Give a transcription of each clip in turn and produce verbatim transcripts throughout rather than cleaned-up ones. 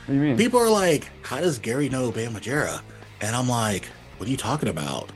What do you mean? People are like, how does Gary know Bam Margera? And I'm like, what are you talking about?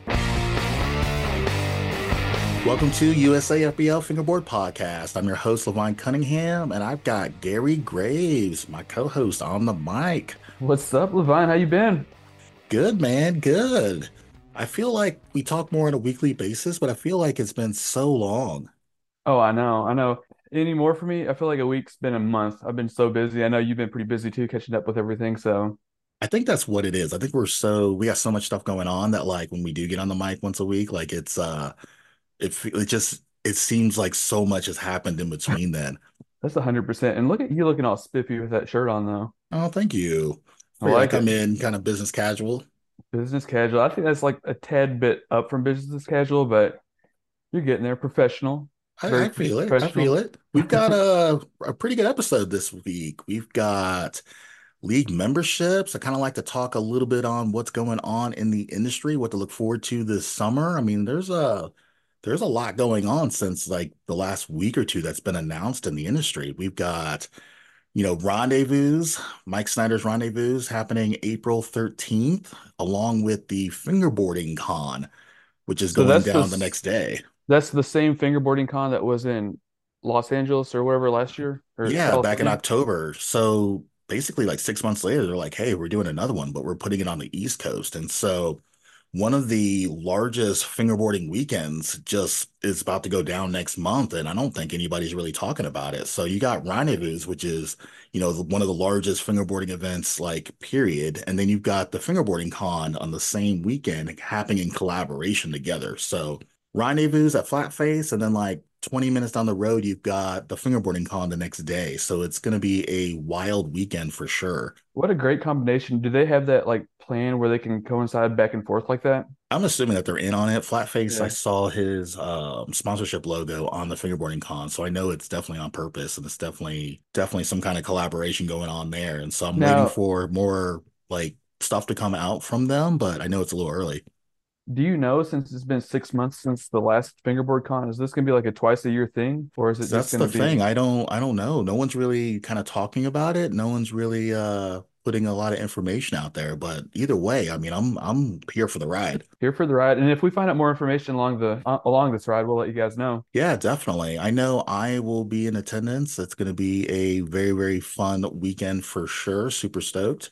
Welcome to U S A F B L Fingerboard Podcast. I'm your host, Levine Cunningham, and I've got Gary Graves, my co-host, on the mic. What's up, Levine? How you been? Good, man, good. I feel like we talk more on a weekly basis, but I feel like it's been so long. Oh, I know, I know. Any more for me? I feel like a week's been a month. I've been so busy. I know you've been pretty busy too, catching up with everything. So I think that's what it is. I think we're so we got so much stuff going on that like when we do get on the mic once a week, like it's uh it fe- it just it seems like so much has happened in between then. that's a hundred percent. And look at you looking all spiffy with that shirt on, though. Oh, thank you. I Figured I'd like come it. in kind of business casual. Business casual. I think that's like a tad bit up from business casual, but you're getting there. Professional, I, very I feel it. I feel professional. it. We've got a a pretty good episode this week. We've got league memberships. I kind of like to talk a little bit on what's going on in the industry, what to look forward to this summer. I mean, there's a there's a lot going on since like the last week or two that's been announced in the industry. We've got, you know, rendezvous, Mike Snyder's rendezvous happening April thirteenth, along with the fingerboarding con, which is So going that's the down the s- next day. that's the same fingerboarding con that was in Los Angeles or whatever last year or Yeah, back in California. October. So basically, like six months later, they're like, hey, we're doing another one, but we're putting it on the East Coast. And so one of the largest fingerboarding weekends just is about to go down next month. And I don't think anybody's really talking about it. So you got Rendezvous, which is, you know, the, one of the largest fingerboarding events, like, period. And then you've got the Fingerboarding Con on the same weekend happening in collaboration together. So Rendezvous at Flat Face, and then like twenty minutes down the road, you've got the fingerboarding con the next day. So it's going to be a wild weekend for sure. What a great combination. Do they have that like plan where they can coincide back and forth like that? I'm assuming that they're in on it. Flatface, I Yeah. saw his um, sponsorship logo on the fingerboarding con, so I know it's definitely on purpose, and it's definitely definitely some kind of collaboration going on there. And so I'm waiting Now, for more like stuff to come out from them, but I know it's a little early. do you know since it's been six months since the last fingerboard con, is this gonna be like a twice a year thing, or is it So just that's the gonna thing. be I don't I don't know. No one's really kind of talking about it. No one's really uh putting a lot of information out there. But either way, I mean, I'm I'm here for the ride. here for the ride? And if we find out more information along the uh, along this ride, we'll let you guys know. Yeah, definitely. I know I will be in attendance. It's going to be a very, very fun weekend for sure. Super stoked.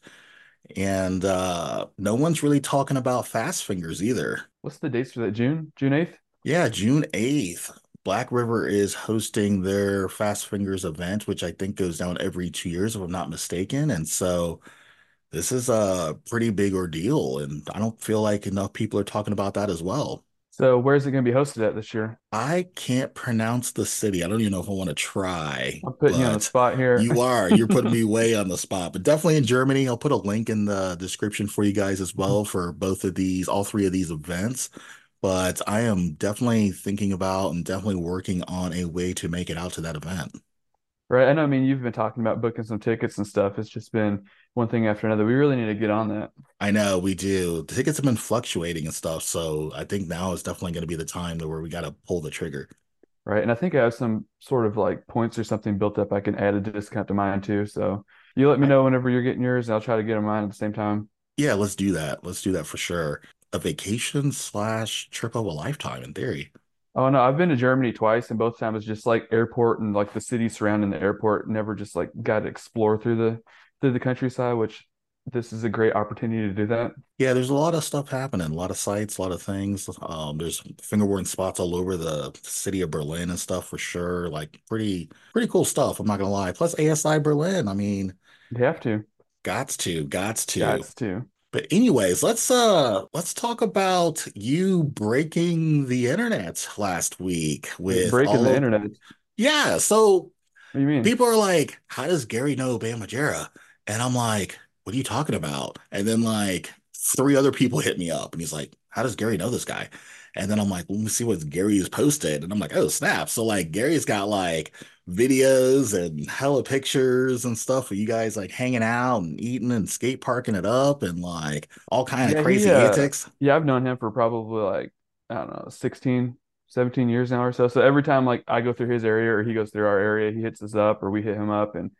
And uh no one's really talking about Fast Fingers either. What's the dates for that? June? June eighth? Yeah, June eighth. Black River is hosting their Fast Fingers event, which I think goes down every two years, if I'm not mistaken. And so this is a pretty big ordeal, and I don't feel like enough people are talking about that as well. So where's it gonna be hosted at this year? I can't pronounce the city. I don't even know if I want to try, I'm putting you on the but spot here. you are. You're putting me way on the spot. But definitely in Germany. I'll put a link in the description for you guys as well for both of these, all three of these events. But I am definitely thinking about and definitely working on a way to make it out to that event. Right. I know, I mean, you've been talking about booking some tickets and stuff. It's just been one thing after another. We really need to get on that. I know we do. The tickets have been fluctuating and stuff, so I think now is definitely going to be the time to where we got to pull the trigger. Right. And I think I have some sort of like points or something built up. I can add a discount to mine too. So you let me I, know whenever you're getting yours, and I'll try to get on mine at the same time. yeah, let's do that. Let's do that for sure. A vacation slash trip of a lifetime in theory. Oh no, I've been to Germany twice, and both times it's just like airport and like the city surrounding the airport. Never just like got to explore through the through the countryside, which this is a great opportunity to do that. Yeah, there's a lot of stuff happening, a lot of sites, a lot of things. Um, there's fingerboarding spots all over the city of Berlin and stuff for sure. Like pretty, pretty cool stuff. I'm not gonna lie. Plus A S I Berlin. I mean, You have to. gots to, gots to. Got to. But anyways, let's uh let's talk about you breaking the internet last week with Breaking all the of internet. What yeah. So do you mean? people are like, how does Gary know Bam Margera? And I'm like, what are you talking about? And then like three other people hit me up and he's like, how does Gary know this guy? And then I'm like, let me see what Gary has posted. And I'm like, oh, snap. So like Gary's got like videos and hella pictures and stuff of you guys like hanging out and eating and skate parking it up and like all kind of Yeah, he crazy uh antics. yeah, I've known him for probably like I don't know, sixteen, seventeen years now or so. So every time like I go through his area or he goes through our area, he hits us up or we hit him up and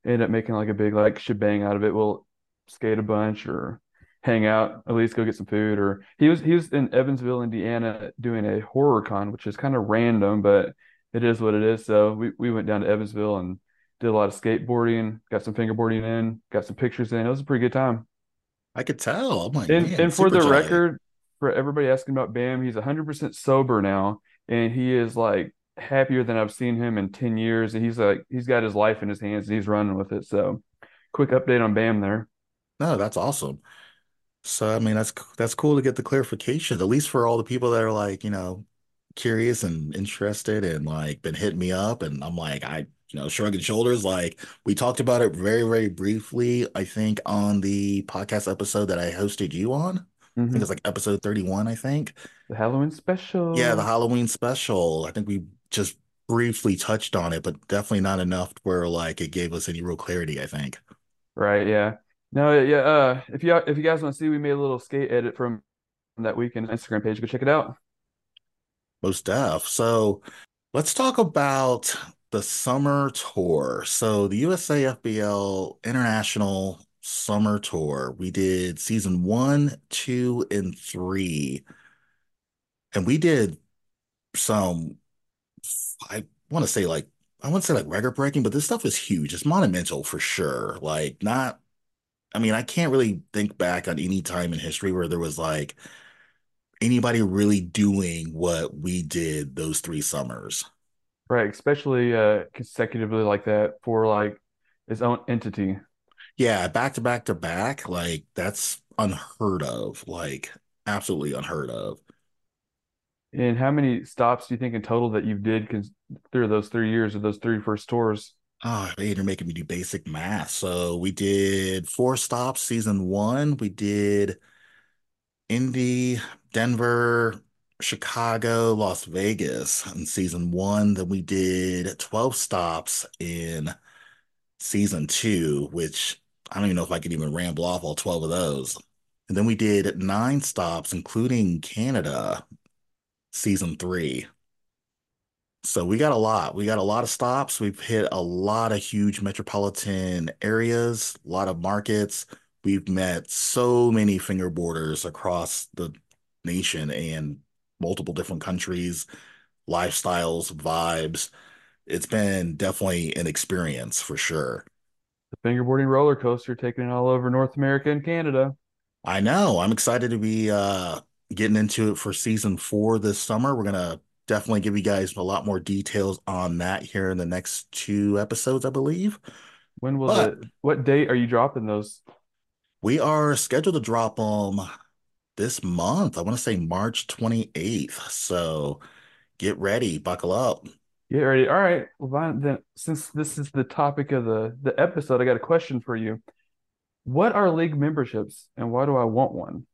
end up making like a big like shebang out of it. We'll skate a bunch or hang out, at least go get some food. Or he was he was in Evansville, Indiana, doing a horror con, which is kind of random, but it is what it is. So we we went down to Evansville and did a lot of skateboarding, got some fingerboarding in, got some pictures in. It was a pretty good time. I could tell. I'm like, And man, and for super the jelly. record, for everybody asking about Bam, he's one hundred percent sober now, and he is like happier than I've seen him in ten years. And he's like he's got his life in his hands and he's running with it. So, quick update on Bam there. No, that's awesome. So I mean, that's that's cool to get the clarification, at least for all the people that are like, you know, curious and interested and like been hitting me up. And I'm like, I, you know, shrugging shoulders. Like we talked about it very, very briefly, I think, on the podcast episode that I hosted you on. I think Hmm. it's like episode thirty-one, I think. The Halloween Yeah, the special. Halloween special. I think we just briefly touched on it, but definitely not enough where like it gave us any real clarity, I think. Right, yeah. No, yeah, uh if you if you guys want to see, we made a little skate edit from that weekend Instagram page. Go check it out. Most def. So let's talk about the summer tour. So the U S A F B L International Summer Tour. We did season one, two, and three. And we did some, I want to say like, I wouldn't say like record breaking, but this stuff is huge. It's monumental for sure. Like not, I mean, I can't really think back on any time in history where there was like anybody really doing what we did those three summers. Right, especially uh consecutively like that for like its own entity. Yeah, back to back to back, like that's unheard of, like absolutely unheard of. And how many stops do you think in total that you did cons through those three years of those three first tours? Oh, man, you're making me do basic math. So we did four stops season one. We did Indy, Denver, Chicago, Las Vegas in season one. Then we did twelve stops in season two, which I don't even know if I could even ramble off all twelve of those. And then we did nine stops, including Canada, season three. So we got a lot. We got a lot of stops. We've hit a lot of huge metropolitan areas, a lot of markets. We've met so many fingerboarders across the nation and multiple different countries, lifestyles, vibes. It's been definitely an experience for sure. The fingerboarding roller coaster taking it all over North America and Canada. I know. I'm excited to be uh getting into it for season four this summer. We're gonna definitely give you guys a lot more details on that here in the next two episodes, I believe. When will But the what date are you dropping those? we are scheduled to drop them this month. I want to say March twenty-eighth. So get ready, buckle up. Get ready. All right. Well, fine, then since this is the topic of the the episode, I got a question for you. What are league memberships and why do I want one?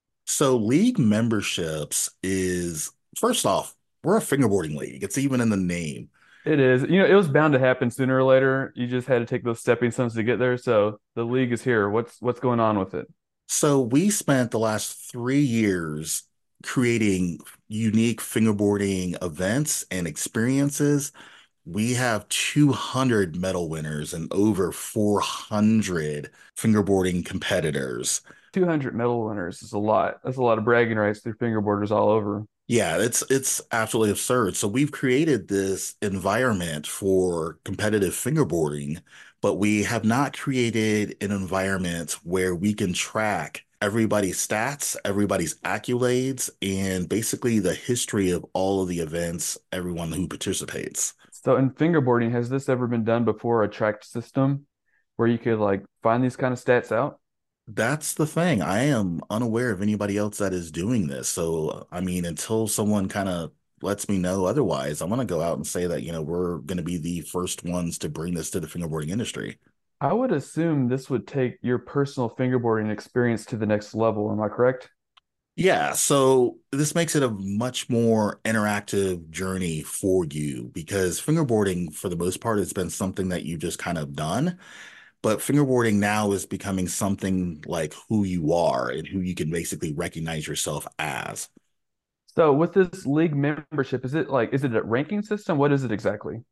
So league memberships is first off, we're a fingerboarding league. It's even in the name. It is, you know, it was bound to happen sooner or later. You just had to take those stepping stones to get there. So the league is here. What's what's going on with it? So we spent the last three years creating unique fingerboarding events and experiences. We have two hundred medal winners and over four hundred fingerboarding competitors. two hundred medal winners is a lot. That's a lot of bragging rights through fingerboarders all over. Yeah, it's it's absolutely absurd. So we've created this environment for competitive fingerboarding, but we have not created an environment where we can track everybody's stats, everybody's accolades, and basically the history of all of the events, everyone who participates. So in fingerboarding, has this ever been done before, a tracked system where you could like find these kind of stats out? That's the thing. I am unaware of anybody else that is doing this. So, I mean, until someone kind of lets me know otherwise, I'm going to go out and say that, you know, we're going to be the first ones to bring this to the fingerboarding industry. I would assume this would take your personal fingerboarding experience to the next level. Am I correct? Yeah, so this makes it a much more interactive journey for you because fingerboarding, for the most part, has been something that you just kind of done. But fingerboarding now is becoming something like who you are and who you can basically recognize yourself as. So with this league membership, is it like is it a ranking system? What is it exactly?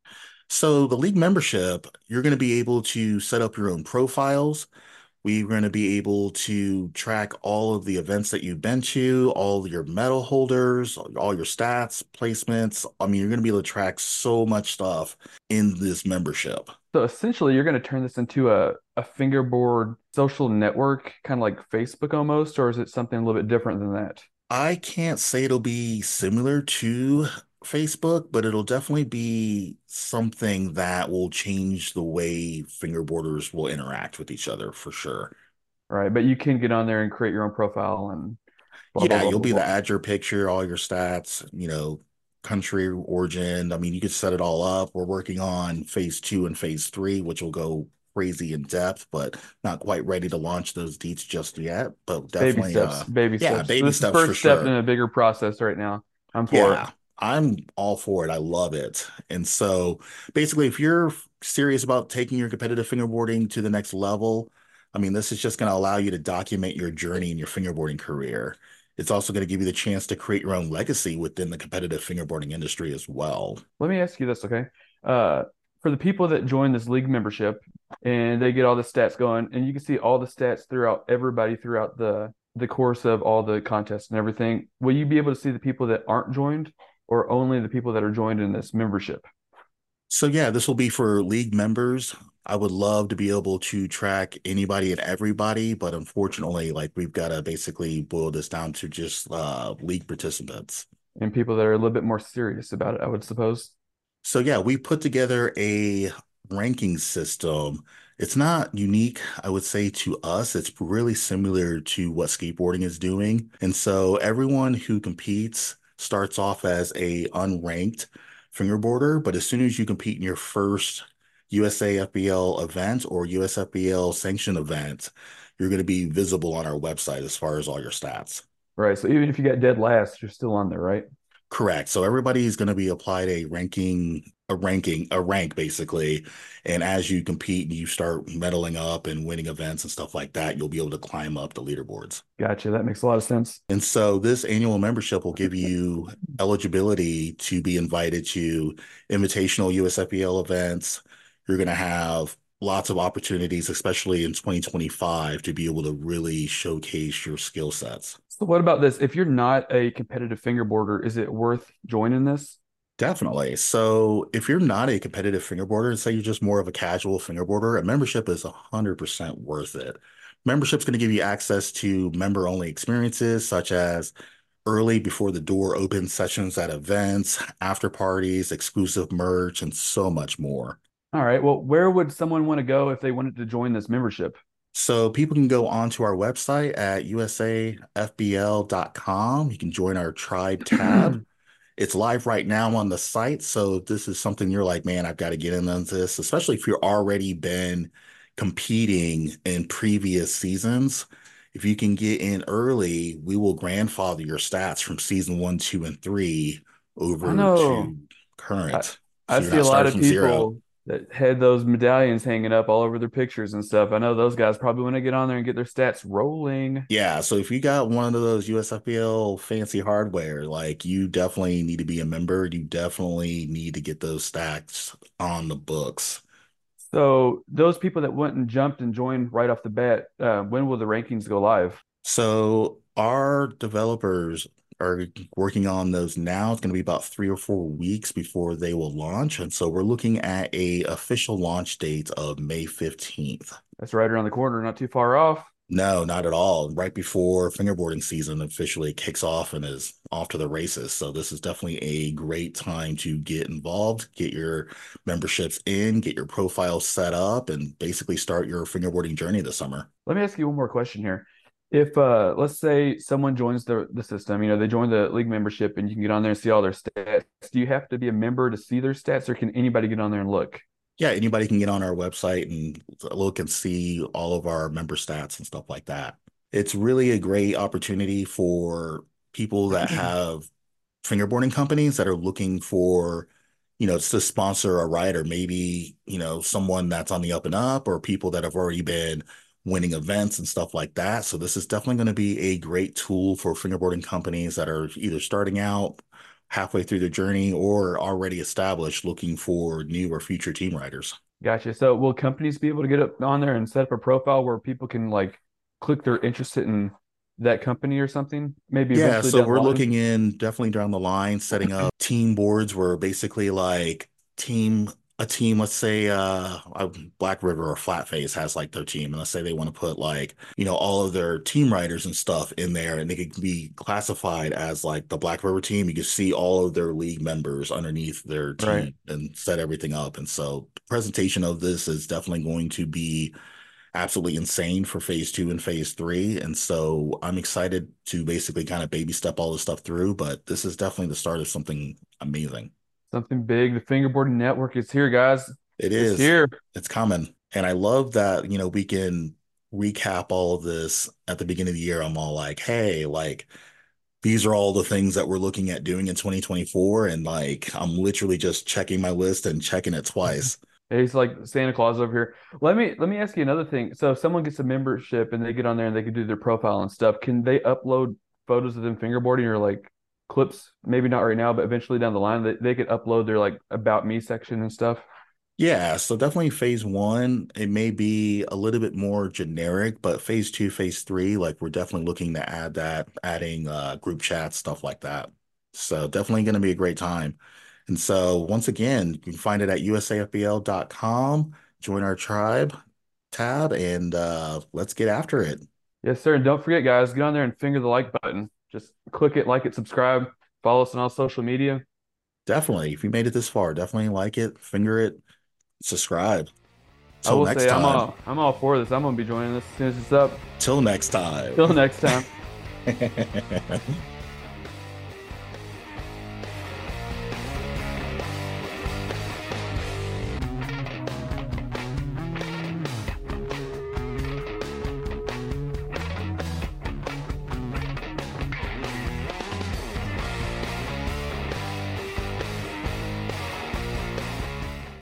So the league membership, you're going to be able to set up your own profiles. We're going to be able to track all of the events that you've been to, all your medal holders, all your stats, placements. I mean, you're going to be able to track so much stuff in this membership. So essentially, you're going to turn this into a, a fingerboard social network, kind of like Facebook almost, or is it something a little bit different than that? I can't say it'll be similar to Facebook, but it'll definitely be something that will change the way fingerboarders will interact with each other for sure. Right. But you can get on there and create your own profile and blah, blah, Yeah, blah, you'll blah, be able blah. to add your picture, all your stats, you know, country origin. I mean, you could set it all up. We're working on phase two and phase three, which will go crazy in depth, but not quite ready to launch those deets just yet. But Baby definitely, steps, uh, baby yeah, steps. So baby this is steps for first step in sure. a bigger process right now. I'm for it. Yeah, I'm all for it. I love it. And so basically, if you're serious about taking your competitive fingerboarding to the next level, I mean, this is just going to allow you to document your journey in your fingerboarding career. It's also going to give you the chance to create your own legacy within the competitive fingerboarding industry as well. Let me ask you this, okay? Uh, for the people that join this league membership and they get all the stats going, and you can see all the stats throughout everybody throughout the the course of all the contests and everything, will you be able to see the people that aren't joined or only the people that are joined in this membership? So yeah, this will be for league members. I would love to be able to track anybody and everybody, but unfortunately, like we've got to basically boil this down to just uh, league participants. And people that are a little bit more serious about it, I would suppose. So yeah, we put together a ranking system. It's not unique, I would say, to us. It's really similar to what skateboarding is doing. And so everyone who competes starts off as a unranked fingerboarder, but as soon as you compete in your first U S A F B L event or U S F B L sanctioned event, you're going to be visible on our website as far as all your stats. Right. So even if you got dead last, you're still on there, right? Correct. So everybody is going to be applied a ranking, a ranking, a rank basically. And as you compete and you start medaling up and winning events and stuff like that, you'll be able to climb up the leaderboards. Gotcha. That makes a lot of sense. And so this annual membership will give you eligibility to be invited to invitational U S F B L events. You're going to have lots of opportunities, especially in twenty twenty-five, to be able to really showcase your skill sets. So what about this? If you're not a competitive fingerboarder, is it worth joining this? Definitely. So if you're not a competitive fingerboarder and say you're just more of a casual fingerboarder, a membership is one hundred percent worth it. Membership's going to give you access to member-only experiences such as early before the door open sessions at events, after parties, exclusive merch, and so much more. All right. Well, where would someone want to go if they wanted to join this membership? So people can go onto our website at U S A F B L dot com. You can join our tribe tab. It's live right now on the site. So if this is something you're like, man, I've got to get in on this, especially if you've already been competing in previous seasons. If you can get in early, we will grandfather your stats from season one, two, and three I over know. to I, current. I So you're see a not lot starting of from zero. people that had those medallions hanging up all over their pictures and stuff. I know those guys probably want to get on there and get their stats rolling. Yeah, so if you got one of those U S F B L fancy hardware, like you definitely need to be a member. You definitely need to get those stacks on the books. So those people that went and jumped and joined right off the bat, uh, when will the rankings go live? So our developers are working on those now. It's going to be about three or four weeks before they will launch. And so we're looking at a official launch date of May fifteenth. That's right around the corner, not too far off. No, not at all. Right before fingerboarding season officially kicks off and is off to the races. So this is definitely a great time to get involved, get your memberships in, get your profile set up, and basically start your fingerboarding journey this summer. Let me ask you one more question here. If uh let's say someone joins the the system, you know, they join the league membership and you can get on there and see all their stats. Do you have to be a member to see their stats or can anybody get on there and look? Yeah, anybody can get on our website and look and see all of our member stats and stuff like that. It's really a great opportunity for people that have fingerboarding companies that are looking for, you know, to sponsor a rider, maybe, you know, someone that's on the up and up or people that have already been winning events and stuff like that. So this is definitely going to be a great tool for fingerboarding companies that are either starting out halfway through the journey or already established looking for new or future team riders. Gotcha. So will companies be able to get up on there and set up a profile where people can like click they're interested in that company or something? Maybe Yeah, eventually so down the we're line. looking in definitely down the line, setting up team boards where basically like team a team, let's say uh uh, Black River or Flatface has like their team, and let's say they want to put like, you know, all of their team riders and stuff in there, and they could be classified as like the Black River team. You can see all of their league members underneath their Right. team and set everything up. And so the presentation of this is definitely going to be absolutely insane for phase two and phase three. And so I'm excited to basically kind of baby step all this stuff through, but this is definitely the start of something amazing. Something big. The fingerboarding network is here, guys. It It's is. here. It's coming. And I love that, you know, we can recap all of this at the beginning of the year. I'm all like, hey, like these are all the things that we're looking at doing in twenty twenty-four. And like I'm literally just checking my list and checking it twice. He's like Santa Claus over here. Let me let me ask you another thing. So if someone gets a membership and they get on there and they can do their profile and stuff, can they upload photos of them fingerboarding or like clips? Maybe not right now, but eventually down the line, they, they could upload their like about me section and stuff. Yeah, so definitely phase one, it may be a little bit more generic, but phase two, phase three, like we're definitely looking to add that, adding uh, group chats, stuff like that. So definitely going to be a great time. And so once again, you can find it at U S A F B L dot com, join our tribe tab, and uh, let's get after it. Yes, sir. And don't forget, guys, get on there and finger the like button. Just click it, like it, subscribe, follow us on all social media. Definitely, if you made it this far, definitely like it, finger it, subscribe. I Till will next say I'm time. all I'm all for this. I'm gonna be joining this as soon as it's up. Till next time. Till next time.